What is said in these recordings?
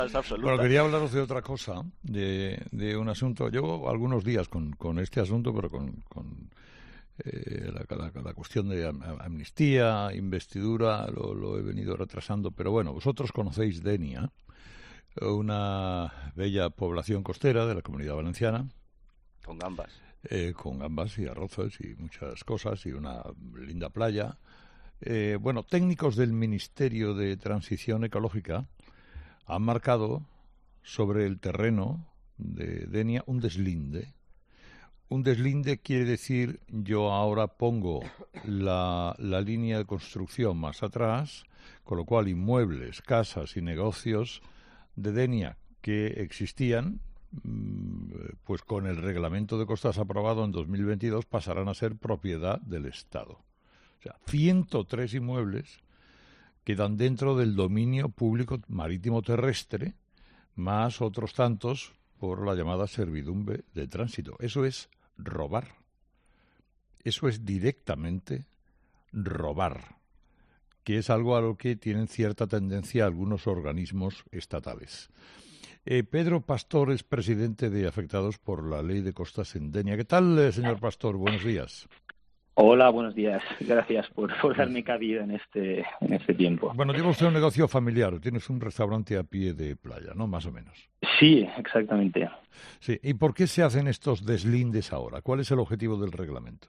es absoluta. Bueno, quería hablaros de otra cosa, de un asunto. Llevo algunos días con este asunto, pero con la cuestión de amnistía, investidura, lo he venido retrasando. Pero bueno, vosotros conocéis Denia, una bella población costera de la Comunidad Valenciana. Con gambas. Con gambas y arroces y muchas cosas y una linda playa. Bueno, técnicos del Ministerio de Transición Ecológica han marcado sobre el terreno de Denia un deslinde. Un deslinde quiere decir yo ahora pongo la línea de construcción más atrás, con lo cual inmuebles, casas y negocios de Denia que existían, pues con el reglamento de costas aprobado en 2022 pasarán a ser propiedad del Estado. O sea, 103 inmuebles quedan dentro del dominio público marítimo terrestre, más otros tantos por la llamada servidumbre de tránsito. Eso es robar. Eso es directamente robar, que es algo a lo que tienen cierta tendencia algunos organismos estatales. Pedro Pastor es presidente de Afectados por la Ley de Costas en Denia. ¿Qué tal, señor Pastor? Buenos días. Hola, buenos días. Gracias por darme cabida en este tiempo. Bueno, lleva usted un negocio familiar. Tienes un restaurante a pie de playa, ¿no? Más o menos. Sí, exactamente. Sí. ¿Y por qué se hacen estos deslindes ahora? ¿Cuál es el objetivo del reglamento?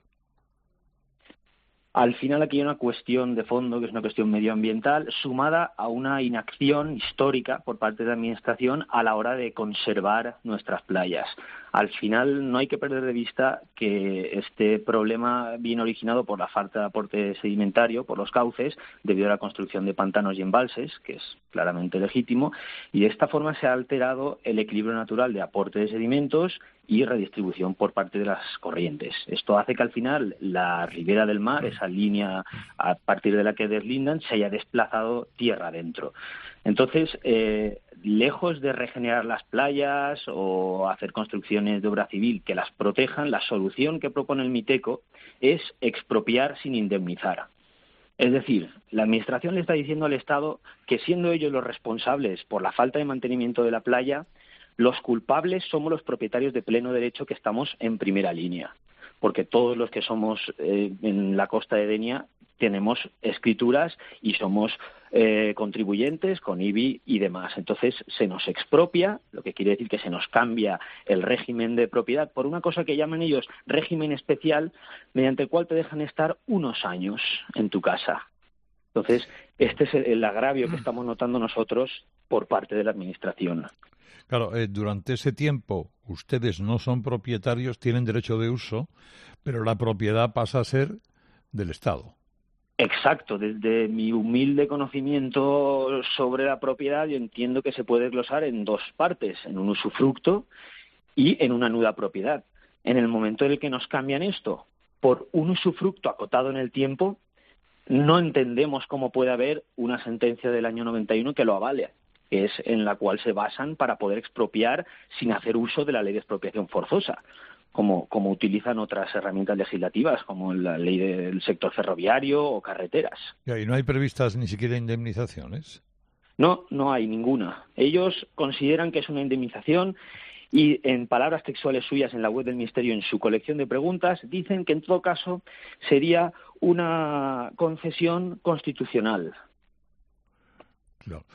Al final aquí hay una cuestión de fondo, que es una cuestión medioambiental, sumada a una inacción histórica por parte de la Administración a la hora de conservar nuestras playas. Al final no hay que perder de vista que este problema viene originado por la falta de aporte sedimentario, por los cauces, debido a la construcción de pantanos y embalses, que es claramente legítimo, y de esta forma se ha alterado el equilibrio natural de aporte de sedimentos y redistribución por parte de las corrientes. Esto hace que al final la ribera del mar, esa línea a partir de la que deslindan, se haya desplazado tierra adentro. Entonces, lejos de regenerar las playas o hacer construcciones de obra civil que las protejan, la solución que propone el MITECO es expropiar sin indemnizar. Es decir, la Administración le está diciendo al Estado que, siendo ellos los responsables por la falta de mantenimiento de la playa, los culpables somos los propietarios de pleno derecho, que estamos en primera línea, porque todos los que somos en la costa de Denia tenemos escrituras y somos contribuyentes con IBI y demás. Entonces se nos expropia, lo que quiere decir que se nos cambia el régimen de propiedad por una cosa que llaman ellos régimen especial, mediante el cual te dejan estar unos años en tu casa. Entonces, este es el agravio que estamos notando nosotros por parte de la Administración. Claro, durante ese tiempo ustedes no son propietarios, tienen derecho de uso, pero la propiedad pasa a ser del Estado. Exacto. Desde mi humilde conocimiento sobre la propiedad, yo entiendo que se puede glosar en dos partes, en un usufructo y en una nuda propiedad. En el momento en el que nos cambian esto por un usufructo acotado en el tiempo, no entendemos cómo puede haber una sentencia del año 91 que lo avale, que es en la cual se basan para poder expropiar sin hacer uso de la ley de expropiación forzosa, como utilizan otras herramientas legislativas, como la ley del sector ferroviario o carreteras. ¿Y no hay previstas ni siquiera indemnizaciones? No, no hay ninguna. Ellos consideran que es una indemnización y, en palabras textuales suyas en la web del Ministerio, en su colección de preguntas, dicen que en todo caso sería una concesión constitucional. Claro.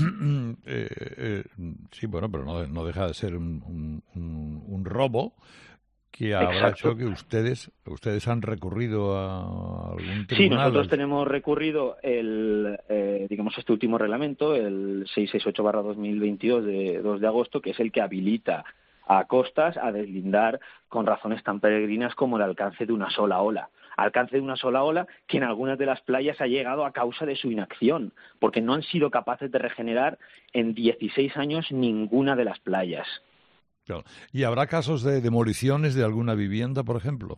Sí, bueno, pero no deja de ser un robo que habrá Exacto. hecho que ustedes han recurrido a algún tribunal. Sí, nosotros tenemos recurrido este último reglamento, el 668/2022 de 2 de agosto, que es el que habilita a costas a deslindar con razones tan peregrinas como el alcance de una sola ola. Alcance de una sola ola que en algunas de las playas ha llegado a causa de su inacción, porque no han sido capaces de regenerar en 16 años ninguna de las playas. Claro. ¿Y habrá casos de demoliciones de alguna vivienda, por ejemplo?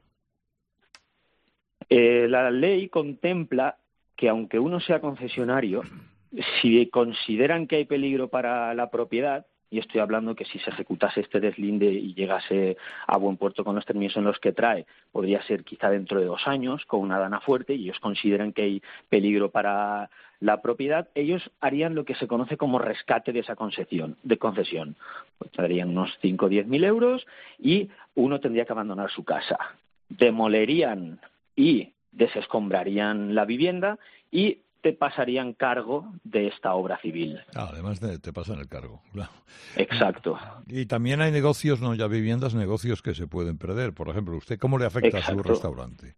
La ley contempla que, aunque uno sea concesionario, si consideran que hay peligro para la propiedad, y estoy hablando que si se ejecutase este deslinde y llegase a buen puerto con los términos en los que trae, podría ser quizá dentro de 2 años, con una dana fuerte, y ellos consideran que hay peligro para la propiedad, ellos harían lo que se conoce como rescate de esa concesión. Pues darían unos 5 o 10.000 euros y uno tendría que abandonar su casa. Demolerían y desescombrarían la vivienda y te pasarían cargo de esta obra civil. Además te pasan el cargo, claro. Exacto. Y también hay negocios, no ya viviendas, negocios que se pueden perder. Por ejemplo, ¿usted cómo le afecta a su restaurante?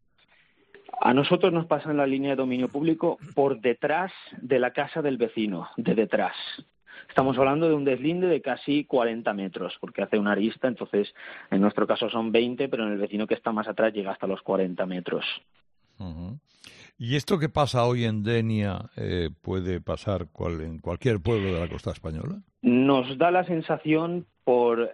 A nosotros nos pasan la línea de dominio público por detrás de la casa del vecino, de detrás. Estamos hablando de un deslinde de casi 40 metros, porque hace una arista, entonces en nuestro caso son 20, pero en el vecino que está más atrás llega hasta los 40 metros. Uh-huh. ¿Y esto que pasa hoy en Denia puede pasar en cualquier pueblo de la costa española? Nos da la sensación por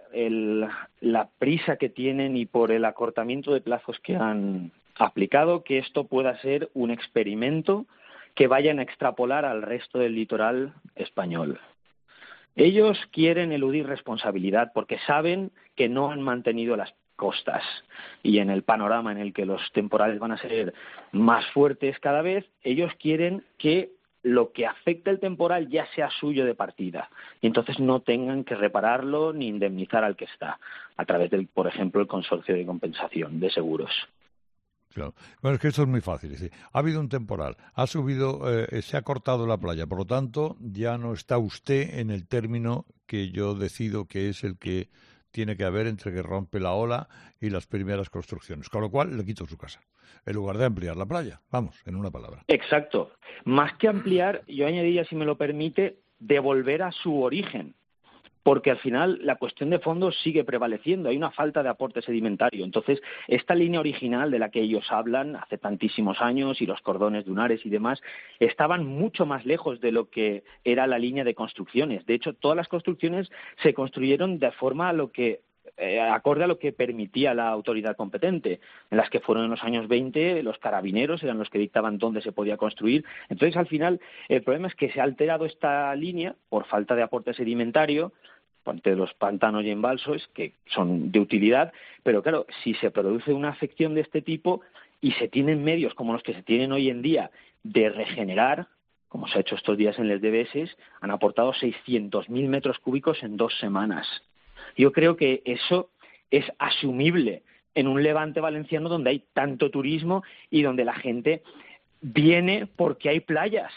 la prisa que tienen y por el acortamiento de plazos que han aplicado, que esto pueda ser un experimento que vayan a extrapolar al resto del litoral español. Ellos quieren eludir responsabilidad porque saben que no han mantenido las costas, y en el panorama en el que los temporales van a ser más fuertes cada vez, ellos quieren que lo que afecta el temporal ya sea suyo de partida y entonces no tengan que repararlo ni indemnizar al que está a través del, por ejemplo, el consorcio de compensación de seguros. Claro. Bueno, es que esto es muy fácil. Ha habido un temporal, ha subido, se ha cortado la playa, por lo tanto ya no está usted en el término que yo decido que es el que tiene que haber entre que rompe la ola y las primeras construcciones, con lo cual le quito su casa, en lugar de ampliar la playa, vamos, en una palabra. Exacto. Más que ampliar, yo añadiría, si me lo permite, devolver a su origen, porque al final la cuestión de fondo sigue prevaleciendo, hay una falta de aporte sedimentario. Entonces, esta línea original de la que ellos hablan hace tantísimos años y los cordones dunares y demás, estaban mucho más lejos de lo que era la línea de construcciones. De hecho, todas las construcciones se construyeron de forma a lo que acorde a lo que permitía la autoridad competente, en las que fueron en los años 20, los carabineros eran los que dictaban dónde se podía construir. Entonces, al final, el problema es que se ha alterado esta línea por falta de aporte sedimentario, de los pantanos y embalsos, que son de utilidad, pero claro, si se produce una afección de este tipo y se tienen medios como los que se tienen hoy en día de regenerar, como se ha hecho estos días en les DBS, han aportado 600.000 metros cúbicos en 2 semanas. Yo creo que eso es asumible en un Levante valenciano donde hay tanto turismo y donde la gente viene porque hay playas.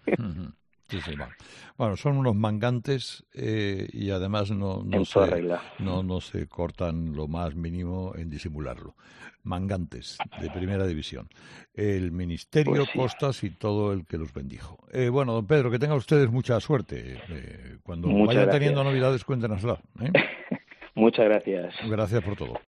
Sí, sí, bueno, son unos mangantes y además no se cortan lo más mínimo en disimularlo. Mangantes de primera división. El Ministerio, pues sí. Costas y todo el que los bendijo. Bueno, don Pedro, que tengan ustedes mucha suerte. Cuando vayan teniendo novedades, cuéntenosla. Muchas gracias. Gracias por todo.